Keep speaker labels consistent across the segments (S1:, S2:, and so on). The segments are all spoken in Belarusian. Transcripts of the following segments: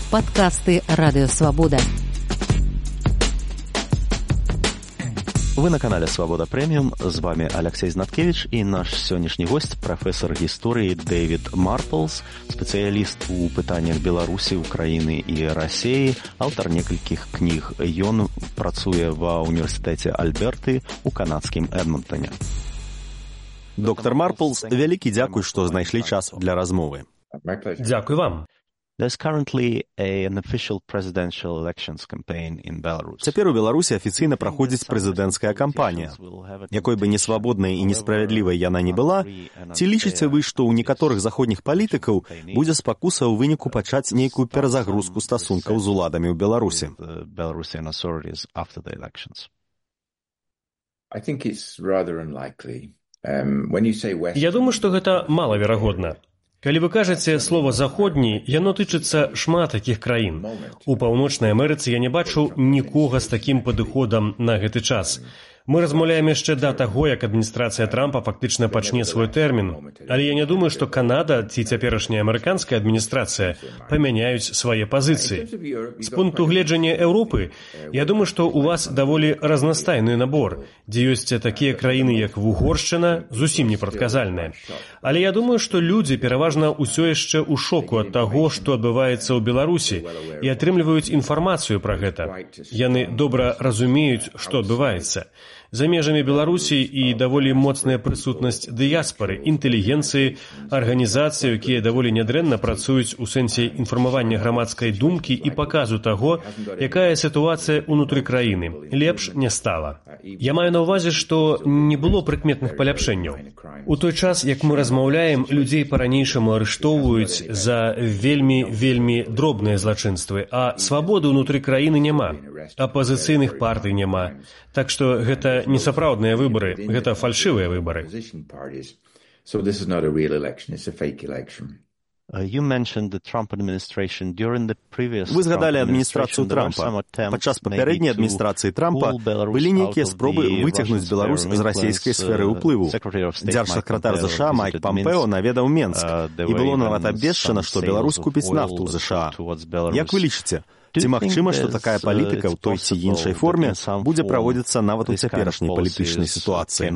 S1: Падкасты Радыёвабода.
S2: Вы на канале «Свобода Премиум». З вами Алексей Знаткевич і наш сённяшні гость, прафесор гісторыі Дэвід Марплс, спецыяліст у пытаннях Беларусі, Украіны і Расіі, аўтар некалькіх кніг. Ён працуе ва ўніверсітэце Альберты ў канадскім Эдмонтоне. Доктор Марплс, вялікі дзякуй, што знайшлі час для размовы.
S3: Дзякуй вам.
S2: There's currently an official presidential elections campaign in Belarus.
S4: Цяпер у Беларусі афіцыйна праходзіць прэзідэнцкая кампанія. Якой бы несвабоднай і несправядлівай яна не была, ці лічыце вы, што ў некаторых заходніх палітыкаў будзе спакуса ў выніку пачаць нейкую перазагрузку стасункаў з уладамі ў Беларусі?
S3: Я думаю, што гэта малаверагодна. Калі вы кажаце слова «заходні», яно тычыцца шмат такіх краін. У Паўночнай Амерыцы я не бачу нікога з такім падыходам на гэты час. Мы размаўляем яшчэ да таго, як адміністрацыя Трампа фактычна пачне свой тэрмін. Але я не думаю, што Канада ці цяперашняя амерыканская адміністрацыя памяняюць свае пазіцыі. З пункту гледжання Еўропы, я думаю, што ў вас даволі разнастайны набор, дзе ёсць такія краіны, як Вугоршчына, зусім непрадказальныя. Але я думаю, што людзі пераважна ўсё яшчэ ў шоку ад таго, што адбываецца ў Беларусі, і атрымліваюць інфармацыю пра гэта. Яны добра разумеюць, што адбываецца. За межамі Беларусі і даволі моцная прысутнасць дыяспары, інтэлігенцыі, арганізацый, якія даволі нядрэнна працуюць у сэнсе інфармавання грамадскай думкі і паказу таго, якая сітуацыя ўнутры краіны. Лепш не стала. Я маю на ўвазе, што не было прыкметных паляпшэнняў. У той час, як мы размаўляем, людзей па-ранейшаму арыштоўваюць за вельмі дробныя злачынствы, а свабоды ўнутры краіны няма. Апазіцыйных партый няма. Так што гэта не сапраўдныя выбары, гэта фальшывыя выбары.
S4: Вы згадалі адміністрацыю Трампа. Падчас папярэдняй адміністрацыі Трампа былі нейкія спробы выцягнуць Беларусь з расійскай сферы ўплыву. Дзяржсакратар ЗША Майк Пампео наведаў Менск, і было нават абвешчана, што Беларусь купіць нафту ў ЗША. Як вы лічыце? Ці магчыма, што такая палітыка ў той ці іншай форме будзе праводзіцца нават у цяперашняй палітычнай сітуацыі?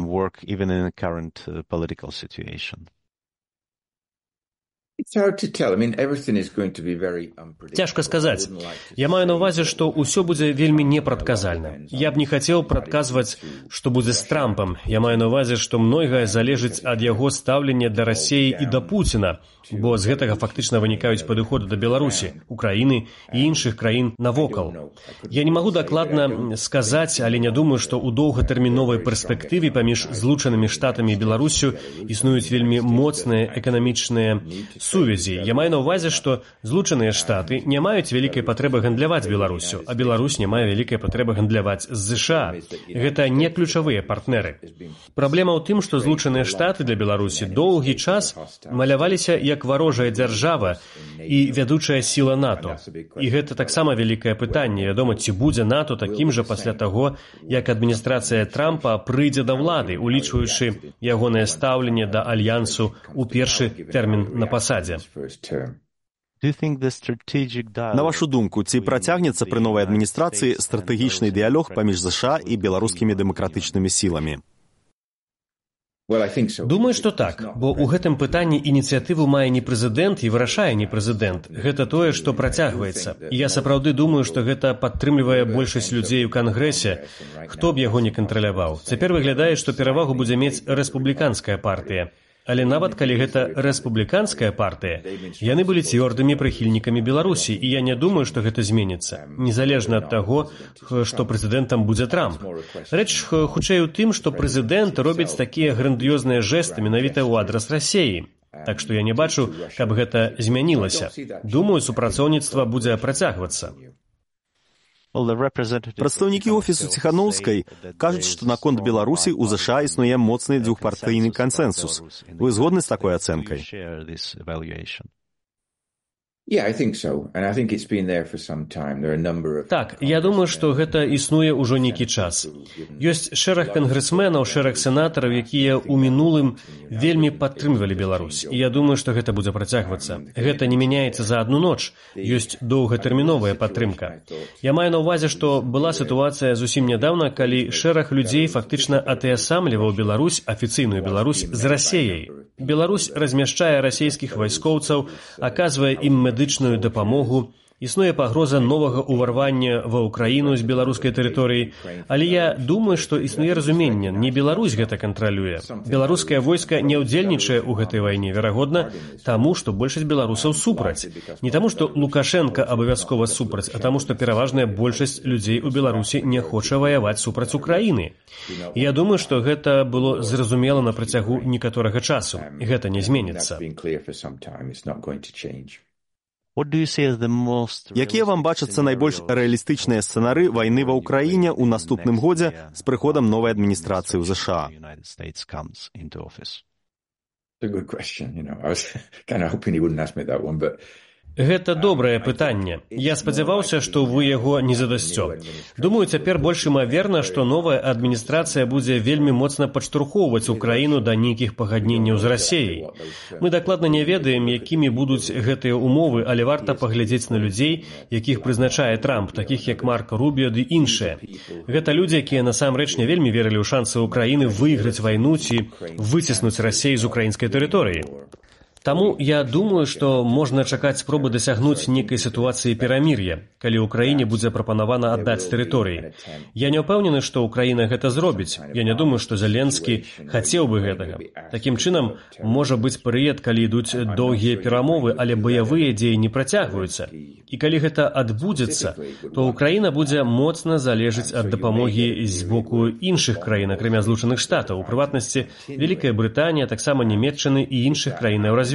S3: Цяжка сказаць. Я маю на ўвазе, што ўсё будзе вельмі непрадказальна. Я б не хацеў прадказваць, што будзе з Трампам. Я маю на ўвазе, што многае залежыць ад яго стаўлення да Расіі і да Пуціна, бо з гэтага фактычна вынікаюць падыходы да Беларусі, Украіны і іншых краін навокал. Я не магу дакладна сказаць, але не думаю, што ў доўгатэрміновай перспектыве паміж Злучанымі Штатамі і Беларусю існуюць вельмі моцныя эканамічныя сувязі. Я маю на ўвазе, што Злучаныя Штаты не маюць вялікай патрэбы гандляваць Беларусю, а Беларусь не мае вялікай патрэбы гандляваць з ЗША. Гэта не ключавыя партнеры. Праблема ў тым, што Злучаныя Штаты для Беларусі доўгі час маляваліся як варожая дзяржава і вядучая сіла НАТО. І гэта таксама вялікае пытанне. Вядома, ці будзе НАТО такім жа пасля таго, як адміністрацыя Трампа прыйдзе да ўлады, улічваючы ягонае стаўленне да альянсу ў першы тэрмін на пасадзе.
S4: На вашу думку, ці працягнецца пры новай адміністрацыі стратэгічны дыялог паміж ЗША і беларускімі дэмакратычнымі сіламі?
S3: Думаю, што так, бо ў гэтым пытанні ініцыятыву мае не прэзідэнт і вырашае не прэзідэнт. Гэта тое, што працягваецца. І я сапраўды думаю, што гэта падтрымлівае большасць людзей у Кангрэсе, хто б яго не кантраляваў. Цяпер выглядае, што перавагу будзе мець рэспубліканская партыя. Але нават калі гэта рэспубліканская партыя, яны былі цвёрдымі прыхільнікамі Беларусі, і я не думаю, што гэта зменіцца, незалежна ад таго, што прэзідэнтам будзе Трамп. Рэч хутчэй у тым, што прэзідэнт робіць такія грандыёзныя жэсты менавіта ў адрас Расіі. Так што я не бачу, каб гэта змянілася. Думаю, супрацоўніцтва будзе працягвацца.
S4: Прадстаўнікі офісу Ціханаўскай кажуць, што наконт Беларусі ў ЗША існуе моцны двухпартыйны кансэнсус. Вы згодны з такой ацэнкай?
S3: Так, я думаю, што гэта існуе ўжо нейкі час. Ёсць шэраг кангрэсменаў, шэраг сенатараў, якія ў мінулым вельмі падтрымлівалі Беларусь. І я думаю, што гэта будзе працягвацца. Гэта не мяняецца за адну ноч. Ёсць доўгатэрміновая падтрымка. Я маю на ўвазе, што была сітуацыя зусім нядаўна, калі шэраг людзей фактычна атаясамліваў Беларусь, афіцыйную Беларусь, з Расеяй. Беларусь размяшчае расейскіх вайскоўцаў, аказвае ім медычную дапамогу, існуе пагроза новага ўварвання ва ўкраіну з беларускай тэрыторыі, але я думаю, што існуе разуменне, не Беларусь гэта кантралюе. Беларускае войска не ўдзельнічае ў гэтай вайне, верагодна, таму, што большасць беларусаў супраць. Не таму, што Лукашенка абавязкова супраць, а таму, што пераважная большасць людзей у Беларусі не хоча ваяваць супраць Украіны. І я думаю, што гэта было зразумела на працягу некаторага часу. Гэта не зменіцца.
S4: Якія вам бачацца найбольш рэалістычныя сцэнары вайны ва ўкраіне ў наступным годзе з прыходам новай адміністрацыі ў ЗША?
S3: Гэта добрае пытанне. Я спадзяваўся, што вы яго не задасцё. Думаю, цяпер больш імаверна, што новая адміністрацыя будзе вельмі моцна падштурхоўваць Украіну да нейкіх пагадненняў з Расеяй. Мы дакладна не ведаем, якімі будуць гэтыя умовы, але варта паглядзець на людзей, якіх прызначае Трамп, такіх як Марко Рубіо ды іншыя. Гэта людзі, якія насамрэч не вельмі верылі ў шансы Украіны выйграць вайну ці выціснуць Расею з украінскай тэрыторыі. Таму я думаю, што можна чакаць спробы дасягнуць нейкай сітуацыі перамір'я, калі ўкраіне будзе прапанавана аддаць тэрыторыі. Я не ўпэўнены, што ўкраіна гэта зробіць. Я не думаю, што Зеленскі хацеў бы гэтага. Такім чынам, можа быць перыяд, калі ідуць доўгія перамовы, але баявыя дзеі не працягваюцца. І калі гэта адбудзецца, то ўкраіна будзе моцна залежыць ад дапамогі з боку іншых краін, акрамя Злучаных Штатаў, у прыватнасці Вялікая Брытанія, таксама Нямецчыны і іншых краінаў развязу.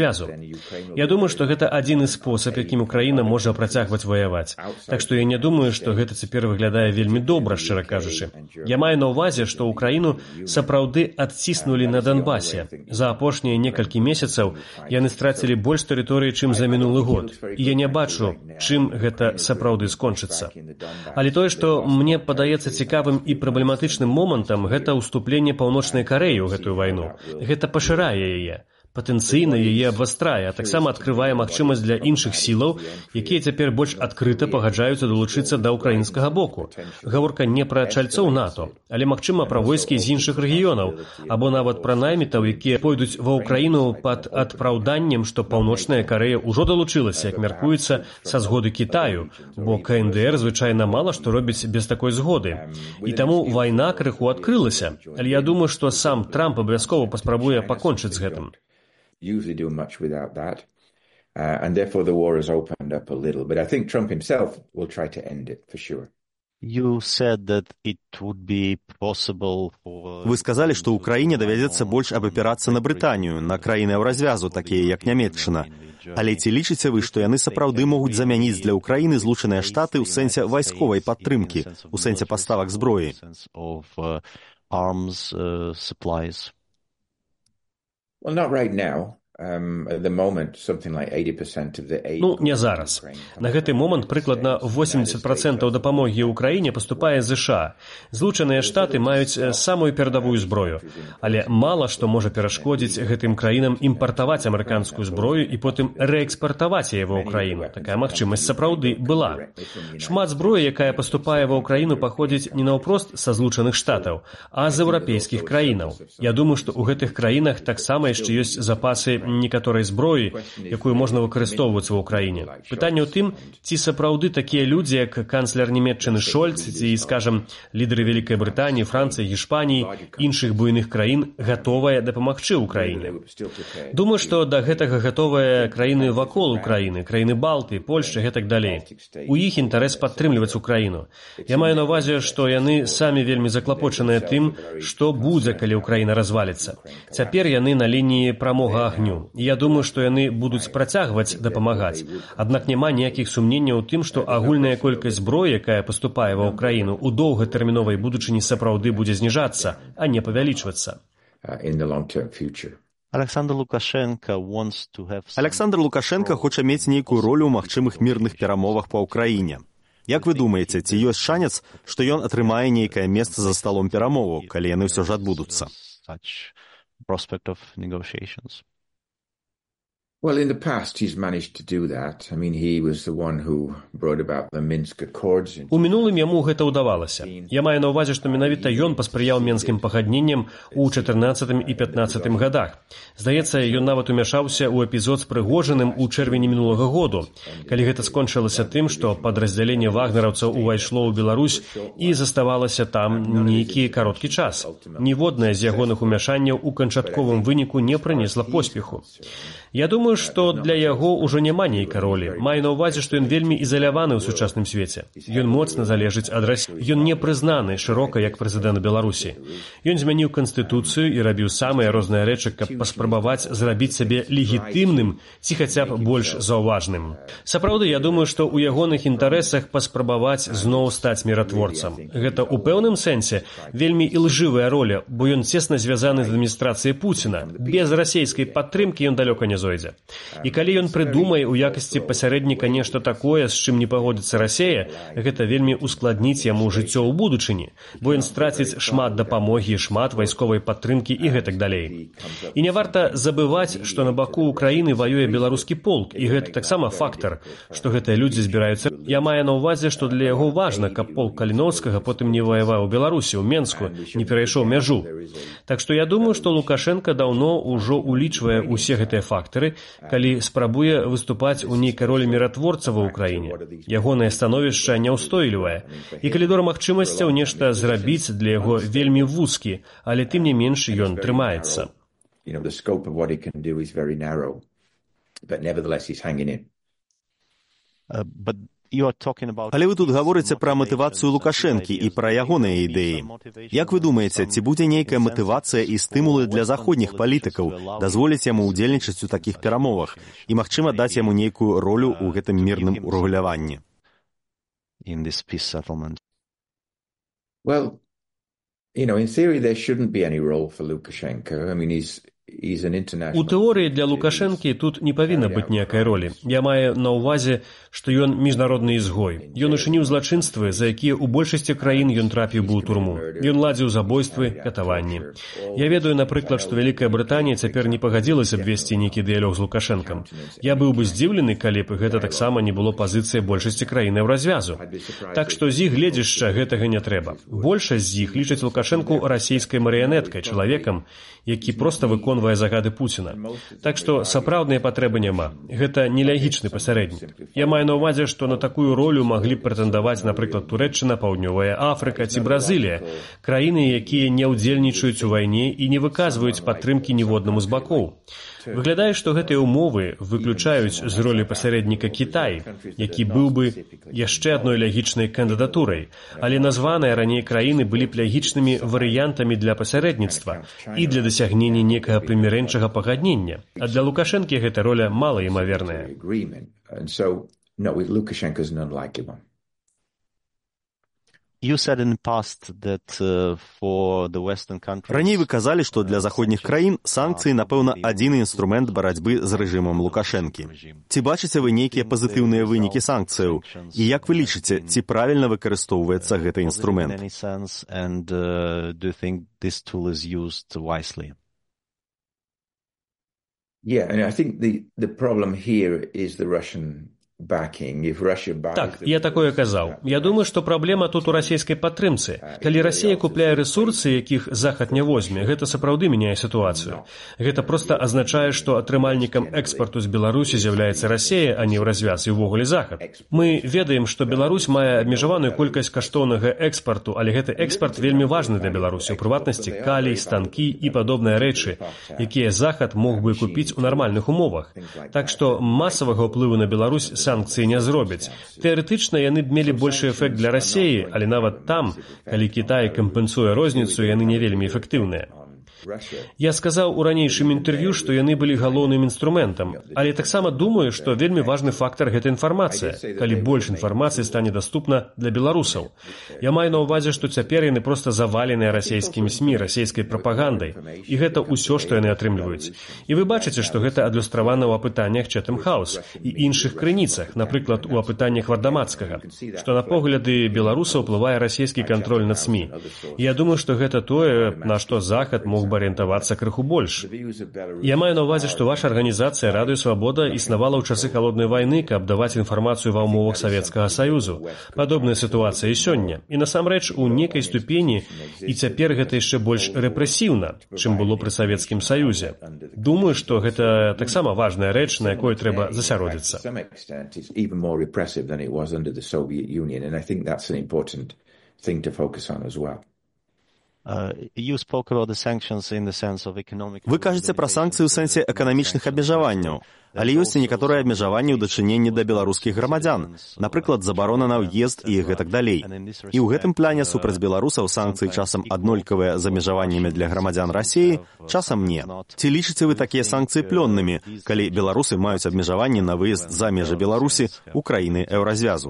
S3: Я думаю, што гэта адзіны спосаб, якім Украіна можа працягваць ваяваць. Так што я не думаю, што гэта цяпер выглядае вельмі добра, шчыра кажучы. Я маю на ўвазе, што Украіну сапраўды адціснулі на Донбасе. За апошнія некалькі месяцаў яны страцілі больш тэрыторыі, чым за мінулы год. І я не бачу, чым гэта сапраўды скончыцца. Але тое, што мне падаецца цікавым і праблематычным момантам, гэта ўступленне Паўночнай Карэі ў гэтую вайну. Гэта пашырае яе. Патэнцыйна яе абвастрае, а таксама адкрывае магчымасць для іншых сілаў, якія цяпер больш адкрыта пагаджаюцца далучыцца да ўкраінскага боку. Гаворка не пра чальцоў НАТО, але, магчыма, пра войскі з іншых рэгіёнаў, або нават пра наймітаў, якія пойдуць ва ўкраіну пад адпраўданнем, што Паўночная Карэя ўжо далучылася, як мяркуецца, са згоды Кітаю, бо КНДР звычайна мала што робіць без такой згоды. І таму вайна крыху адкрылася. Але я думаю, што сам Трамп абавязкова паспрабуе пакончыць з гэтым.
S5: Usually do much without that. And therefore the war has opened up a little. But I think Trump himself will try to end it, for sure.
S2: Вы
S4: сказалі, што ўкраіне давядзецца больш абапірацца на Брытанію, на краіны ў развязу, такія як Нямецчына. Але ці лічыце вы, што яны сапраўды могуць замяніць для Ўкраіны Злучаныя Штаты ў сэнсе вайсковай падтрымкі, у сэнсе паставак зброі?
S5: Well, not right now. At the moment, something like 80% of the aid...
S3: не зараз. На гэты момант прыкладна 80% дапамогі ўкраіне паступае з ЗША. Злучаныя Штаты маюць самую перадавую зброю, але мала што можа перашкодзіць гэтым краінам імпартаваць амерыканскую зброю і потым рээкспартаваць яе ва ўкраіну. Такая магчымасць сапраўды была. Шмат зброі, якая паступае ва ўкраіну, паходзіць не наўпрост са Злучаных Штатаў, а з еўрапейскіх краінаў. Я думаю, што ў гэтых краінах таксама яшчэ ёсць запасы некаторай зброі, якую можна выкарыстоўваць ва ўкраіне. Пытанне ў тым, ці сапраўды такія людзі, як канцлер Нямецчыны Шольц, ці, скажам, лідары Вялікай Брытаніі, Францыі, Гішпаніі, іншых буйных краін гатовыя дапамагчы ўкраіне. Думаю, што да гэтага гатовыя краіны вакол Украіны, краіны Балты, Польшчы, гэтак далей. У іх інтарэс падтрымліваць Украіну. Я маю на ўвазе, што яны самі вельмі заклапочаныя тым, што будзе, калі Украіна разваліцца. Цяпер яны на лініі прамога агню. Я думаю, што яны будуць працягваць дапамагаць. Аднак няма ніякіх сумненняў у тым, што агульная колькасць зброі, якая паступае ва ўкраіну, у доўгатэрміновай будучыні сапраўды будзе зніжацца, а не павялічвацца.
S2: Александр
S4: Лукашенко хоча мець нейкую ролю ў магчымых мірных перамовах па ўкраіне. Як вы думаеце, ці ёсць шанец, што ён атрымае нейкае месца за сталом перамоваў, калі яны ўсё ж адбудуцца?
S5: Well, in the past, he's managed to do that. I mean, he was the one who brought about the Minsk Accords.
S3: У мінулым яму гэта ўдавалася. Я маю на ўвазе, што менавіта ён паспрыяў мінскім пагадненням у 14 і 15 годах. Здаецца, ён нават умяшаўся ў эпізод з Прыгожыным у чэрвені мінулага году, калі гэта скончылася тым, што падраздзяленне вагнераўцаў увайшло ў Беларусь і заставалася там нейкі кароткі час. Ніводнае з ягоных умяшанняў у канчатковым выніку не прынесла поспеху. Я думаю, што для яго ўжо няма нейкай ролі. Маю на ўвазе, што ён вельмі ізаляваны ў сучасным свеце. Ён моцна залежыць ад Расіі. Ён не прызнаны шырока як прэзідэнт Беларусі. Ён змяніў канстытуцыю і рабіў самыя розныя рэчы, каб паспрабаваць зрабіць сябе легітымным ці хаця б больш заўважным. Сапраўды, я думаю, што ў ягоных інтарэсах паспрабаваць зноў стаць міратворцам. Гэта ў пэўным сэнсе вельмі ілжывая роля, бо ён цесна звязаны з адміністрацыяй Пуціна. Без расейскай падтрымкі ён далёка не зойдзе. І калі ён прыдумае ў якасці пасярэдніка нешта такое, з чым не пагодзіцца Расія, гэта вельмі ускладніць яму жыццё ў будучыні, бо ён страціць шмат дапамогі, шмат вайсковай падтрымкі і гэтак далей. І не варта забываць, што на баку Украіны ваюе беларускі полк, і гэта таксама фактар, што гэтыя людзі збіраюцца. Я маю на ўвазе, што для яго важна, каб полк Каліноўскага потым не ваяваў у Беларусі, ў Менску, не перайшоў мяжу. Так што я думаю, што Лукашенка даўно ўжо улічвае ўсе гэтыя фактары, калі спрабуе выступаць у нейкай ролі міратворца ва ўкраіне. Ягонае становішча няўстойлівае. І калідор магчымасцяў нешта зрабіць для яго вельмі вузкі, але тым не менш ён трымаецца.
S4: Але вы тут гаворыце пра матывацыю Лукашэнкі і пра ягоныя ідэі. Як вы думаеце, ці будзе нейкая матывацыя і стымулы для заходніх палітыкаў дазволіць яму ўдзельнічаць у такіх перамовах і, магчыма, даць яму нейкую ролю ў гэтым мірным урэгуляванні?
S5: Well, in theory there shouldn't be any role for Lukashenko. I mean,
S3: У тэорыі для Лукашэнкі тут не павінна быць ніякай ролі. Я маю на ўвазе, што ён міжнародны ізгой. Ён учыніў злачынствы, за якія ў большасці краін ён трапіў бы ў турму. Ён ладзіў забойствы, катаванні. Я ведаю, напрыклад, што Вялікая Брытанія цяпер не пагадзілася б весці нейкі дыялог з Лукашэнкам. Я быў бы здзіўлены, калі б гэта таксама не было пазіцыяй большасці краінаў развязу. Так што з іх гледзяшча гэтага не трэба. Большасць з іх лічаць Лукашэнку расійскай марыянеткай, чалавекам, які проста выконвае загады Пуціна. Так што сапраўднай патрэбы няма. Гэта нелягічны пасярэднік. Я маю на ўвазе, што на такую ролю маглі б прэтэндаваць, напрыклад, Турэччына, Паўднёвая Афрыка ці Бразылія, краіны, якія не ўдзельнічаюць у вайне і не выказваюць падтрымкі ніводнаму з бакоў. Выглядае, што гэтыя ўмовы выключаюць з ролі пасярэдніка Кітай, які быў бы яшчэ адной лягічнай кандыдатурай, але названыя раней краіны былі б лягічнымі варыянтамі для пасярэдніцтва і для дасягнення некага прымірэнчага пагаднення. А для Лукашэнкі гэта роля малаімаверная.
S4: Раней вы казалі, што для заходніх краін санкцыі, напэўна, адзіны інструмент барацьбы з рэжымам Лукашэнкі. Ці бачыце вы нейкія пазітыўныя вынікі санкцыяў? І як вы лічыце, ці правільна выкарыстоўваецца гэты інструмент?
S5: Yeah, and I think the problem here is the Russian
S3: Так, я такое казаў. Я думаю, што праблема тут у расійскай падтрымцы. Калі Расія купляе рэсурсы, якіх Захад не возьме, гэта сапраўды мяняе сітуацыю. Гэта проста азначае, што атрымальнікам экспарту з Беларусі з'яўляецца Расія, а не ў развяз і ўвогуле Захад. Мы ведаем, што Беларусь мае абмежаваную колькасць каштоўнага экспарту, але гэты экспарт вельмі важны для Беларусі, у прыватнасці калій, станкі і падобныя рэчы, якія Захад мог бы купіць у нармальных умовах. Так што масавага ўплыву на Беларусь санкцыі не зробяць. Тэарэтычна яны б мелі большы эфект для Расіі, але нават там, калі Кітай кампенсуе розніцу, яны не вельмі эфектыўныя. Я сказаў у ранейшым інтэрв'ю, што яны былі галоўным інструментам, але таксама думаю, што вельмі важны фактар гэта інфармацыя, калі больш інфармацыі стане даступна для беларусаў. Я маю на ўвазе, што цяпер яны проста заваленыя расійскімі СМІ, расійскай прапагандай, і гэта ўсё, што яны атрымліваюць. І вы бачыце, што гэта адлюстравана ў апытаннях Chatham House і іншых крыніцах, напрыклад, у апытаннях Вардамацкага, што на погляды беларусаў уплывае расійскі кантроль над СМІ. Я думаю, што гэта тое, на што Захад мог бы арыентавацца крыху больш. Я маю на ўвазе, што ваша арганізацыя «Радыё Свабода» існавала ў часы халоднай вайны, каб даваць інфармацыю ва ўмовах Савецкага Саюзу. Падобная сітуацыя і сёння. І насамрэч, у некай ступені і цяпер гэта яшчэ больш рэпрэсіўна, чым было пры Савецкім Саюзе. Думаю, што гэта таксама важная рэч, на якой трэба засяродзіцца.
S5: Thing to focus on as well.
S4: Вы кажаце пра санкцыі ў сэнсе эканамічных абмежаванняў, але ёсць і некаторыя абмежаванні ў дачыненні да беларускіх грамадзян, напрыклад, забарона на ўезд і гэтак далей. І ў гэтым плане супраць беларусаў санкцыі часам аднолькавыя з абмежаваннямі для грамадзян Расіі, часам не. Ці лічыце вы такія санкцыі плённымі, калі беларусы маюць абмежаванні на выезд за межы Беларусі ў краіны Еўразвязу?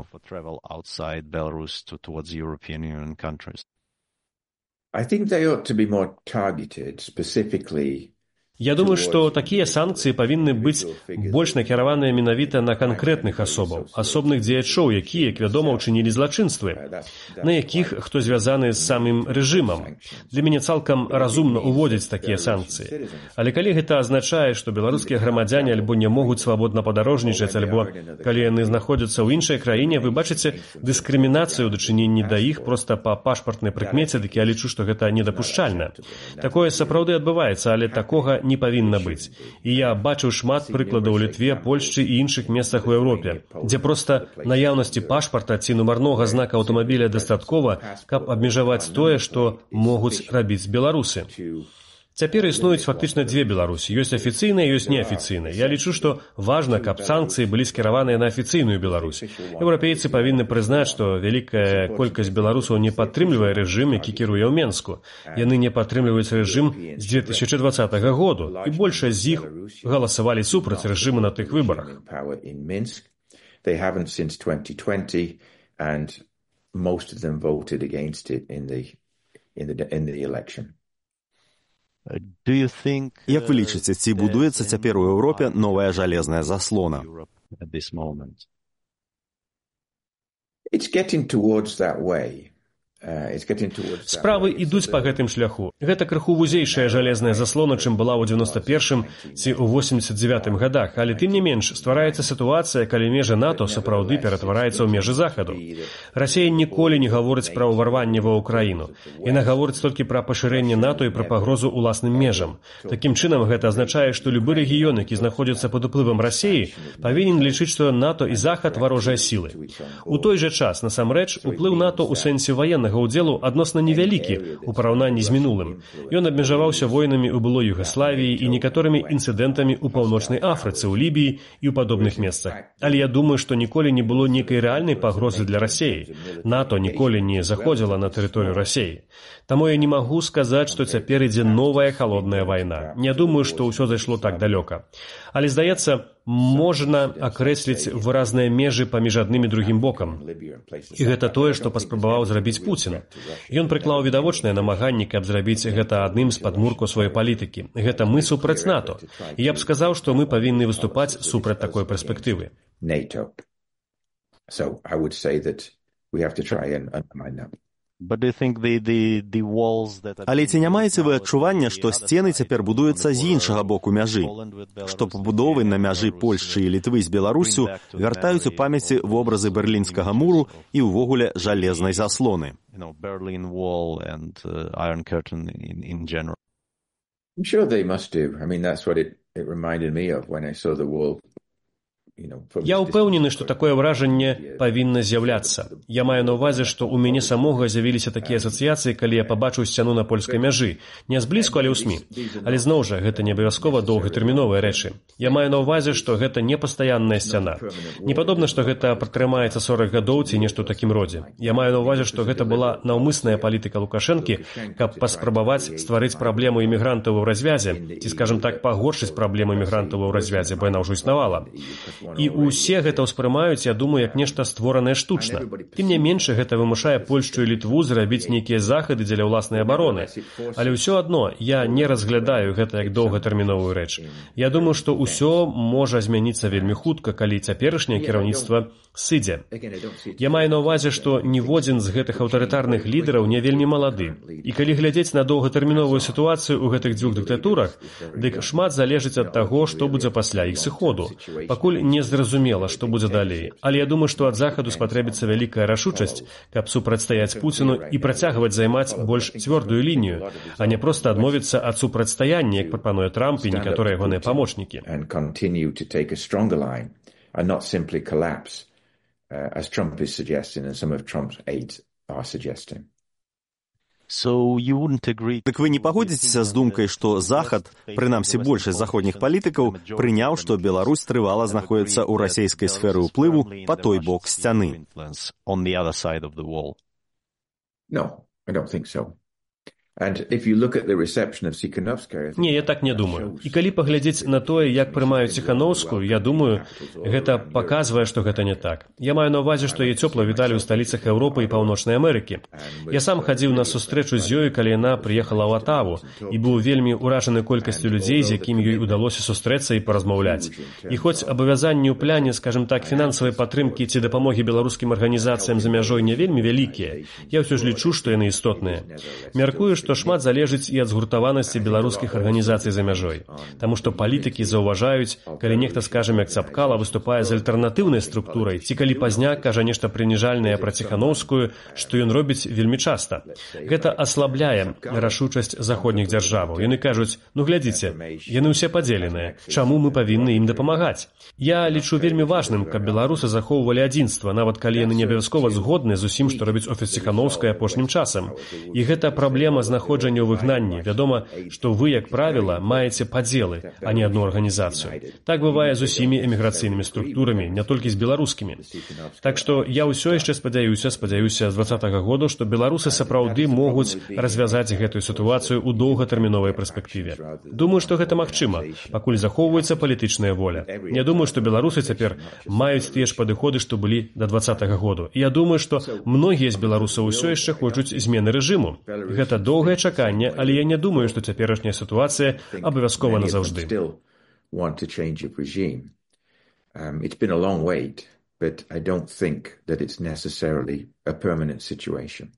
S5: I think they ought to be more targeted specifically.
S3: Я думаю, што такія санкцыі павінны быць больш накіраваныя менавіта на канкрэтных асобаў, асобных дзеячоў, якія, як вядома, учынілі злачынствы, на якіх хто звязаны з самым рэжымам. Для мяне цалкам разумна ўводзіць такія санкцыі. Але калі гэта азначае, што беларускія грамадзяне альбо не могуць свабодна падарожнічаць, альбо калі яны знаходзяцца ў іншай краіне, вы бачыце дыскрымінацыю ў дачыненні да іх проста па пашпартнай прыкмеце, дык я лічу, што гэта недапушчальна. Такое сапраўды адбываецца, але такога не павінна быць. І я бачыў шмат прыкладаў у Літве, Польшчы і іншых месцах у Еўропе, дзе проста наяўнасці пашпарта ці нумарнога знака аўтамабіля дастаткова, каб абмежаваць тое, што могуць рабіць беларусы. Цяпер існуюць фактычна дзве Беларусі. Ёсць афіцыйная, ёсць неафіцыйная. Я лічу, што важна, каб санкцыі былі скіраваныя на афіцыйную Беларусь. Еўрапейцы павінны прызнаць, што вялікая колькасць беларусаў не падтрымлівае рэжым, які кіруе ў Менску. Яны не падтрымліваюць рэжым з 2020 году, і большасць з іх галасавалі супраць рэжыму на тых выбарах.
S5: They haven't since 2020, and most of them voted against it in the election.
S4: Як вы лічыце, ці будуецца цяпер у Еўропе новая жалезная заслона?
S5: It's getting towards that way.
S3: Справы ідуць па гэтым шляху. Гэта крыху вузейшая жалезная заслона, чым была ў 91-м ці ў 89-м гадах, але тым не менш ствараецца сітуацыя, калі межы НАТО сапраўды ператвараецца ў межы Захаду. Расія ніколі не гаворыць пра ўварванне ва ўкраіну. Яна гаворыць толькі пра пашырэнне НАТО і пра пагрозу ўласным межам. Такім чынам гэта азначае, што любы рэгіён, які знаходзіцца пад уплывам Расіі, павінен лічыць, што НАТО і Захад варожыя сілы. У той жа час, насамрэч, уплыў НАТО ў сэнсе ваеннага ўдзелу адносна невялікі ў параўнанні з мінулым. Ён абмежаваўся войнамі ў былой Югаславіі і некаторымі інцыдэнтамі ў Паўночнай Афрыцы, ў Лібіі і ў падобных месцах. Але я думаю, што ніколі не было нейкай рэальнай пагрозы для Расіі. НАТО ніколі не заходзіла на тэрыторыю Расіі. Таму я не магу сказаць, што цяпер ідзе новая халодная вайна. Не думаю, што ўсё зайшло так далёка. Але, здаецца, можна акрэсліць выразныя межы паміж адным і другім бокам. І гэта тое, што паспрабаваў зрабіць Пуцін. Ён прыклаў відавочныя намаганні, каб зрабіць гэта адным з падмуркаў сваёй палітыкі. Гэта мы супраць НАТО. І я б сказаў, што мы павінны выступаць супраць такой перспектывы.
S5: So I would say that we have to try and undermine them.
S4: Але ці не маеце вы адчування, што сцены цяпер будуюцца з іншага боку мяжы? Што пабудовы на мяжы Польшчы і Літвы з Беларусю вяртаюць у памяці вобразы Берлінскага муру і ўвогуле жалезнай заслоны?
S5: I'm sure they must do. I mean, that's what it reminded me of when I saw the wall
S3: Я ўпэўнены, што такое ўражанне павінна з'яўляцца. Я маю на ўвазе, што ў мяне самога з'явіліся такія асацыяцыі, калі я пабачыў сцяну на польскай мяжы. Не зблізку, але ў СМІ. Але зноў жа, гэта не абавязкова доўгатэрміновыя рэчы. Я маю на ўвазе, што гэта не пастаянная сцяна. Не падобна, што гэта пратрымаецца 40 гадоў ці нешта ў такім родзе. Я маю на ўвазе, што гэта была наўмысная палітыка Лукашэнкі, каб паспрабаваць стварыць праблему імігрантаў у развязе, ці, скажам так, пагоршыць праблему імігрантаў у развязе, бо яна ўжо існавала. І ўсе гэта ўспрымаюць, я думаю, як нешта створанае штучна. Тым не менш, гэта вымушае Польшчу і Літву зрабіць нейкія захады дзеля ўласнай абароны. Але ўсё адно я не разглядаю гэта як доўгатэрміновую рэч. Я думаю, што ўсё можа змяніцца вельмі хутка, калі цяперашняе кіраўніцтва сыдзе. Я маю на ўвазе, што ніводзін з гэтых аўтарытарных лідараў не вельмі малады. І калі глядзець на доўгатэрміновую сітуацыю ў гэтых дзвюх дыктатурах, дык шмат залежыць ад таго, што будзе пасля іх сыходу. Пакуль не зразумела, што будзе далей. Але я думаю, што ад захаду спатрэбіцца вялікая рашучасць, каб супрацьстаяць Пуціну і працягваць займаць больш цвёрдую лінію, а не проста адмовіцца ад супрацьстаяння, як прапануе Трамп і некаторыя ягоныя памочнікі.
S5: As Trump is suggesting and some of Trump's aides are suggesting.
S4: Так вы не пагодзіцеся з думкай, што Захад, прынамсі большасць заходніх палітыкаў, прыняў, што Беларусь трывала знаходзіцца ў расейскай сферы ўплыву па той бок сцяны?
S5: No, I don't think so. And if you look at the reception of Tikhanovskaya...
S3: Не, я так не думаю. І калі паглядзець на тое, як прымаюць Ціхановскую, я думаю, гэта паказвае, што гэта не так. Я маю на ўвазе, што яе цёпла віталі ў сталіцах Еўропы і Паўночнай Амерыкі. Я сам хадзіў на сустрэчу з ёй, калі яна прыехала ў Атаву, і быў вельмі ўражаны колькасцю людзей, з якімі ёй удалося сустрэцца і паразмаўляць. І хоць абавязанні ў пляне, скажем так, фінансавай падтрымкі ці дапамогі беларускім арганізацыям за мяжой не вельмі вялікія, я ўсё ж лічу, што яны істотныя. Мяркую, што шмат залежыць і ад згуртаванасці беларускіх арганізацый за мяжой. Таму што палітыкі заўважаюць, калі нехта, скажам, як Цапкала, выступае з альтэрнатыўнай структурай, ці калі пазняк кажа нешта прыніжальнае пра Ціхановскую, што ён робіць вельмі часта. Гэта аслабляе рашучасць заходніх дзяржаваў. Яны кажуць, ну глядзіце, яны ўсе падзеленыя, чаму мы павінны ім дапамагаць? Я лічу вельмі важным, каб беларусы захоўвалі адзінства, нават калі яны не абавязкова згодны з усім, што робіць офіс Ціхановскай апошнім часам. І гэта праблема знаходжання ў выгнанні. Вядома, што вы, як правіла, маеце падзелы, а не адну арганізацыю. Так бывае з усімі эміграцыйнымі структурамі, не толькі з беларускімі. Так што я ўсё яшчэ спадзяюся з 20-го году, што беларусы сапраўды могуць развязаць гэтую сітуацыю ў доўгатэрміновай перспектыве. Думаю, што гэта магчыма, пакуль захоўваецца палітычная воля. Не думаю, што беларусы цяпер маюць тыя ж падыходы, што былі да 20-го году. І я думаю, што многія з беларусаў усё яшчэ хочуць змены рэжыму. Гэта доўгае чаканне, але я не думаю, што цяперашняя сітуацыя абавязкова назаўжды.
S5: It's been a long wait, but I don't think that it's necessarily a permanent situation.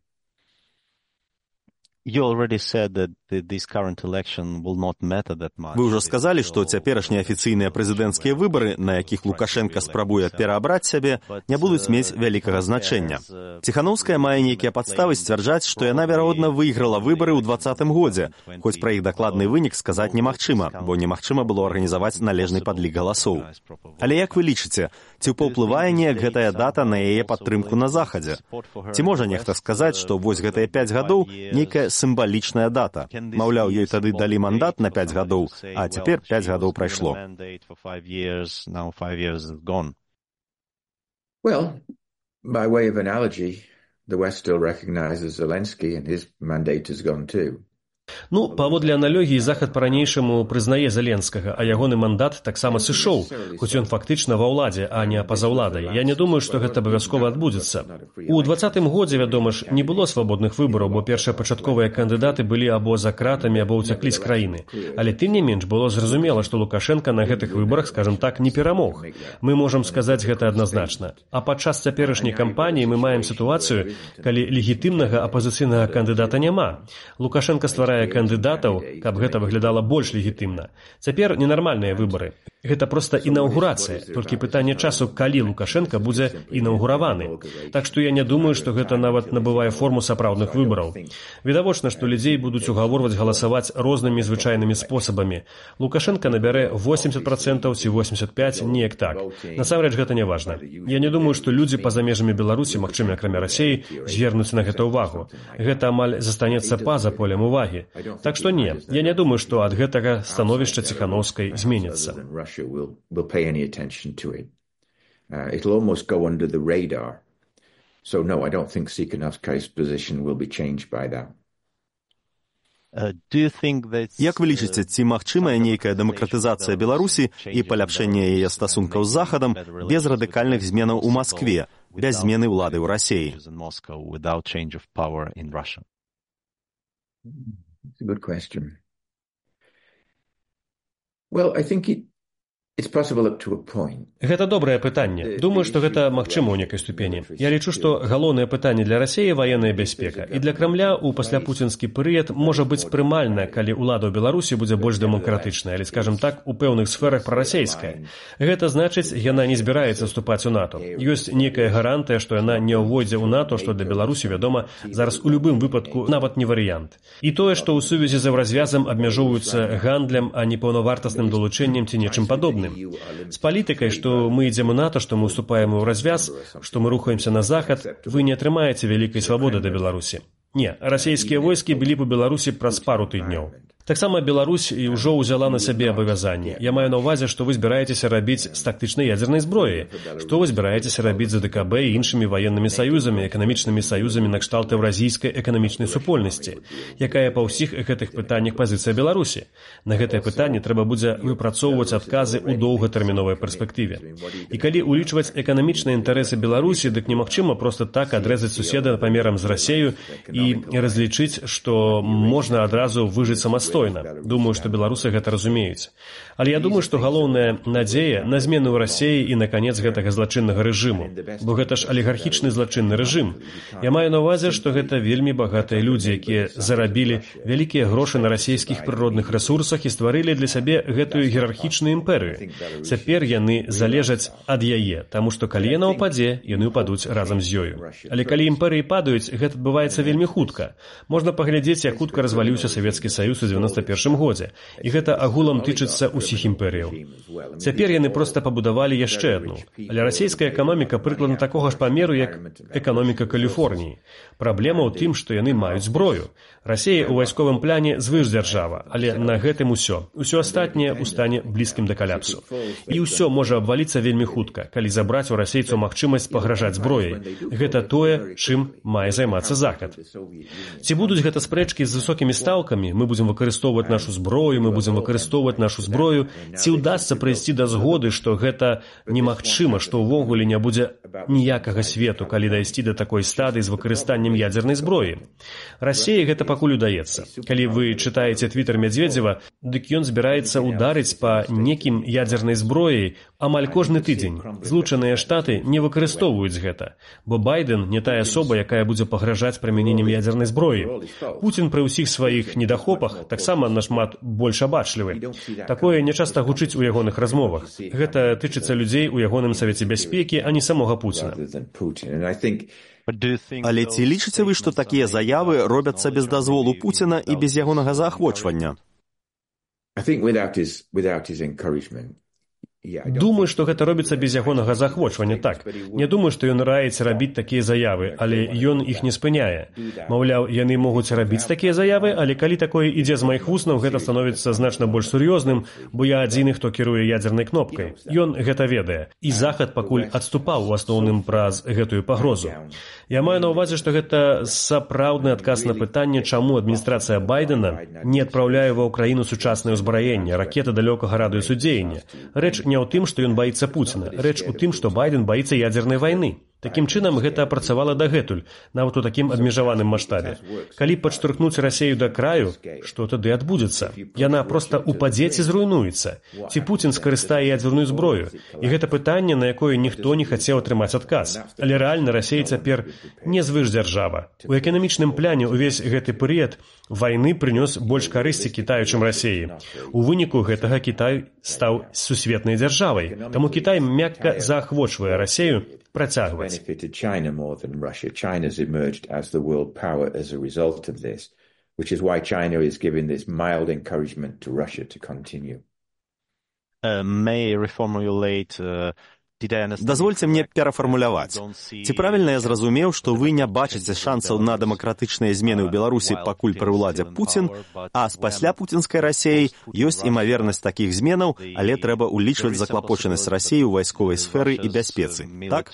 S4: Вы ўжо сказалі, што цяперашнія афіцыйныя прэзідэнцкія выбары, на якіх Лукашенка спрабуе пераабраць сябе, не будуць мець вялікага значэння. Ціхановская мае нейкія падставы сцвярджаць, што яна, верагодна, выйграла выбары ў 2020 годзе, хоць пра іх дакладны вынік сказаць немагчыма, бо немагчыма было арганізаваць належны падлік галасоў. Але як вы лічыце, ці паўплывае неяк гэтая дата на яе падтрымку на Захадзе? Ці можа нехта сказаць, што вось гэтыя 5 гадоў нейкая сімвалічная дата. Маўляў, ёй тады далі мандат на 5 гадоў, а цяпер 5 гадоў прайшло.
S5: Well, by way of analogy, the West still recognizes Zelensky and his mandate has gone too.
S3: Ну, паводле аналогіі, Захад па-ранейшаму прызнае Зеленскага, а ягоны мандат таксама сышоў, хоць ён фактычна ва ўладзе, а не па-за ўладай. Я не думаю, што гэта абавязкова адбудзецца. У 2020 годзе, вядома ж, не было свабодных выбараў, бо першапачатковыя кандыдаты былі або за кратамі, або ўцяклі з краіны. Але тым не менш было зразумела, што Лукашенка на гэтых выбарах, скажам так, не перамог. Мы можам сказаць гэта адназначна. А падчас цяперашняй кампаніі мы маем сітуацыю, калі легітымнага апазіцыйнага кандыдата няма. Лукашенка стварае абірае кандыдатаў, каб гэта выглядала больш легітымна. Цяпер ненармальныя выбары. Гэта проста інаўгурацыя, толькі пытанне часу, калі Лукашенка будзе інаўгураваны. Так што я не думаю, што гэта нават набывае форму сапраўдных выбараў. Відавочна, што людзей будуць угаворваць галасаваць рознымі звычайнымі спосабамі. Лукашенка набярэ 80% ці 85%, неяк так. Насамрэч гэта не важна. Я не думаю, што людзі па-за межамі Беларусі, магчыма, акрамя Расіі, звернуць на гэта ўвагу. Гэта амаль застанецца па-за полем увагі. Так што не, я не думаю, што ад гэтага становішча Ціханаўскай зменіцца.
S5: Will pay any attention to it. It'll almost go under the radar. So no, I don't think Tsikhanouskai's position will be changed by that.
S4: Як вы лічыце, ці магчымая нейкая дэмакратызацыя Беларусі і паляпшэнне яе стасункаў з Захадам без радыкальных зменаў у Маскве, без змены ўлады ў Расіі?
S5: That's a good question. Well, I think it's possible up to a point.
S3: Гэта добрае пытанне. Думаю, што гэта магчыма ў некай ступені. Я лічу, што галоўнае пытанне для Расіі ваенная бяспека. І для Крамля ў пасляпуцінскі перыяд можа быць прымальна, калі ўлада ў Беларусі будзе больш дэмакратычная, але, скажам так, у пэўных сферах прарасейская. Гэта значыць, яна не збіраецца вступаць у НАТО. Ёсць некая гарантыя, што яна не ўвойдзе ў НАТО, што для Беларусі, вядома, зараз у любым выпадку нават не варыянт. І тое, што ў сувязі з еўразвязам абмяжоўваюцца гандлем, а не паўнавартасным далучэннем ці нечым падобным. З палітыкай, што мы ідзем у НАТО, што мы ўступаем у развяз, што мы рухаемся на захад, вы не атрымаеце вялікай свабоды да Беларусі. Не, расійскія войскі былі б у Беларусі праз пару тыдняў. Таксама Беларусь і ўжо ўзяла на сябе абавязанні. Я маю на ўвазе, што вы збіраецеся рабіць з тактычнай ядзернай зброі, што вы збіраецеся рабіць з АДКБ і іншымі ваеннымі саюзамі, эканамічнымі саюзамі накшталт еўразійскай эканамічнай супольнасці. Якая па ўсіх гэтых пытаннях пазіцыя Беларусі? На гэтае пытанне трэба будзе выпрацоўваць адказы ў доўгатэрміновай перспектыве. І калі ўлічваць эканамічныя інтарэсы Беларусі, дык немагчыма проста так адрэзаць суседа памерам з Расіяю і разлічыць, што можна адразу выжыць самастойна. Думаю, што беларусы гэта разумеюць. Але я думаю, што галоўная надзея на змену ў Расіі і на канец гэтага злачыннага рэжыму. Бо гэта ж алігархічны злачынны рэжым. Я маю на ўвазе, што гэта вельмі багатыя людзі, якія зарабілі вялікія грошы на расійскіх прыродных рэсурсах і стварылі для сябе гэтую іерархічную імперыю. Цяпер яны залежаць ад яе, таму што калі яна ўпадзе, яны ўпадуць разам з ёю. Але калі імперыі падаюць, гэта адбываецца вельмі хутка. Можна паглядзець, як хутка разваліўся Савецкі Саюз у 91 годзе. І гэта агулам тычыцца ўсіх імперыяў. Цяпер яны проста пабудавалі яшчэ адну. Але расійская эканоміка прыкладна такога ж памеру, як эканоміка Каліфорніі. Праблема ў тым, што яны маюць зброю. Расія ў вайсковым пляне звышдзяржава, але на гэтым усё. Усё астатняе ў стане блізкім да каляпсу. І ўсё можа абваліцца вельмі хутка, калі забраць у расейцаў магчымасць пагражаць зброяй. Гэта тое, чым мае займацца Захад. Ці будуць гэта спрэчкі з высокімі стаўкамі, мы будзем выкарыстоўваць нашу зброю, ці ўдасца прыйсці да згоды, што гэта немагчыма, што ўвогуле не будзе ніякага свету, калі дайсці да такой стадыі з выкарыстаннем ядзернай зброі. Расіі гэта пакуль удаецца. Калі вы чытаеце твітер Медведзева, дык ён збіраецца ударыць па некім ядзернай зброі амаль кожны тыдзень. Злучаныя Штаты не выкарыстоўваюць гэта, бо Байден не тая асоба, якая будзе пагражаць прымяненнем ядзернай зброі. Пуцін пры ўсіх сваіх недахопах таксама нашмат больш абачлівы. Такое нечаста гучыць у ягоных размовах. Гэта тычыцца людзей у ягоным Савеце бяспекі, а не самога Пуціна.
S4: Але ці лічыце вы, што такія заявы робяцца без дазволу Пуціна і без ягонага заахвочвання?
S3: Думаю, што гэта робіцца без ягонага заахвочвання, так. Не думаю, што ён раіць рабіць такія заявы, але ён іх не спыняе. Маўляў, яны могуць рабіць такія заявы, але калі такое ідзе з маіх вуснаў, гэта становіцца значна больш сур'ёзным, бо я адзіны, хто кіруе ядзернай кнопкай. Ён гэта ведае. І Захад пакуль адступаў у асноўным праз гэтую пагрозу. Я маю на ўвазе, што гэта сапраўдны адказ на пытанне, чаму адміністрацыя Байдена не адпраўляе ва ўкраіну сучаснае ўзбраенне, ракеты далёкага радыусу дзеяння. Рэч не ў тым, што ён баіцца Пуціна. Рэч у тым, што Байден баіцца ядзернай вайны. Такім чынам, гэта працавала дагэтуль, нават у такім абмежаваным маштабе. Калі падштурхнуць Расею да краю, што тады адбудзецца? Яна проста упадзе ці зруйнуецца? Ці Пуцін скарыстае ядзерную зброю? І гэта пытанне, на якое ніхто не хацеў атрымаць адказ. Але рэальна Расея цяпер не звышдзяржава. У эканамічным пляне ўвесь гэты перыяд вайны прынёс больш карысці Кітаю, чым Расеі. У выніку гэтага Кітай стаў сусветнай дзяржавай. Таму Кітай мякка заахвочвае Расею працягваць.
S5: China's emerged as the world power as a result of this, which is why China is giving this mild encouragement to Russia to continue.
S2: May I reformulate
S4: Дазвольце мне перафармуляваць. Ці правільна я зразумеў, што вы не бачыце шансаў на дэмакратычныя змены ў Беларусі, пакуль пры ўладзе Пуцін, а спасля пуцінскай Расеі ёсць імавернасць такіх зменаў, але трэба ўлічваць заклапочанасць Расеі ў вайсковай сферы і бяспецы. Так?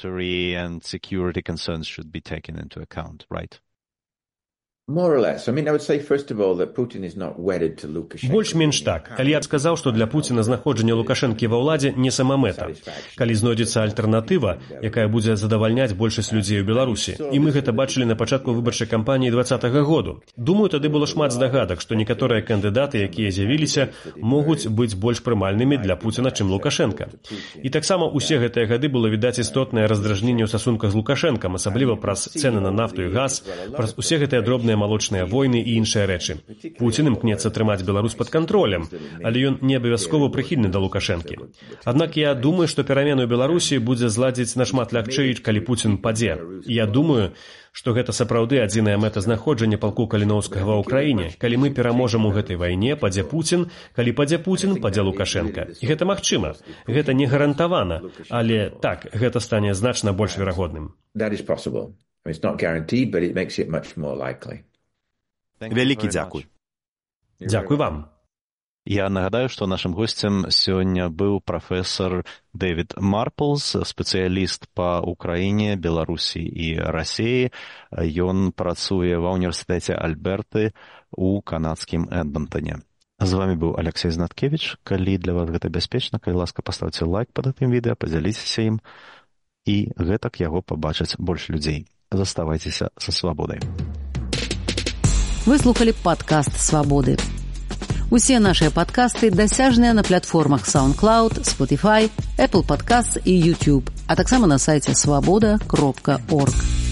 S5: More or less. I mean, I would say, first of all, that Putin is not wedded to Lukashenko.
S3: Больш-менш так. Калі я б сказаў, што для Пуціна знаходжанне Лукашэнкі ва ўладзе не самамэта. Калі знойдзецца альтэрнатыва, якая будзе задавальняць большасць людзей у Беларусі. І мы гэта бачылі на пачатку выбарчай кампаніі 2020 году. Думаю, тады было шмат здагадак, што некаторыя кандыдаты, якія з'явіліся, могуць быць больш прымальнымі для Пуціна, чым Лукашэнка. І таксама ўсе гэтыя гады было відаць істотнае раздражненне ў стасунках з Лукашэнкам, асабліва праз цэны на нафту і газ, праз усе гэтыя дробныя малочныя войны і іншыя рэчы. Пуцін імкнецца трымаць Беларусь пад кантролем, але ён не абавязкова прыхільны да Лукашэнкі. Аднак я думаю, што перамены ў Беларусі будзе зладзіць нашмат лягчэй, калі Пуцін падзе. Я думаю, што гэта сапраўды адзіная мэта знаходжання палку Каліноўскага ва ўкраіне. Калі мы пераможам у гэтай вайне, падзе Пуцін, калі падзе Пуцін, падзе Лукашэнка. І гэта магчыма. Гэта не гарантавана, але так, гэта стане значна больш верагодным.
S5: That is possible. It's not guaranteed, but it makes it much more likely.
S4: Вялікі дзякуй.
S3: Дзякуй вам.
S2: Я нагадаю, што нашым госцем сёння быў прафесар Дэвід Марплс, спецыяліст па Украіне, Беларусі і Расеі. Ён працуе ва ўніверсітэце Альберты ў канадскім Эдмонтоне. З вами быў Алексей Знаткевіч. Калі для вас гэта бяспечна, калі ласка, паставце лайк пад гэтым відэа, падзяліцеся ім, і гэтак яго пабачаць больш людзей. Заставайцеся са свабодай.
S1: Вы слухали падкаст «Свабоды». Усе нашыя падкасты дасяжныя на платформах SoundCloud, Spotify, Apple Podcasts і YouTube, а таксама на сайце swaboda.org.